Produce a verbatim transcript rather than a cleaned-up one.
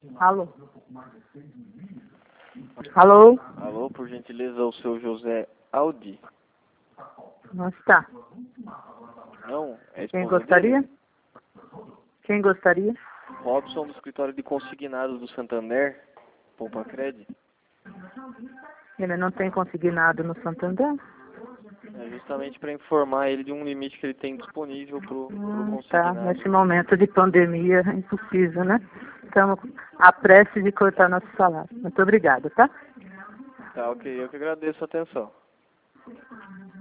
Alô? Alô? Alô, por gentileza, o seu José Aldi? Não está. Não, é a Quem esposa gostaria? dele? Quem gostaria? Robson, do escritório de consignados do Santander, Poupa Cred. Ele não tem consignado no Santander? É justamente para informar ele de um limite que ele tem disponível para o Hum, tá. consignado. Nesse momento de pandemia é impossível, né? Então, a prece de cortar nosso salário. Muito obrigada, tá? Tá, ok. Eu que agradeço a atenção.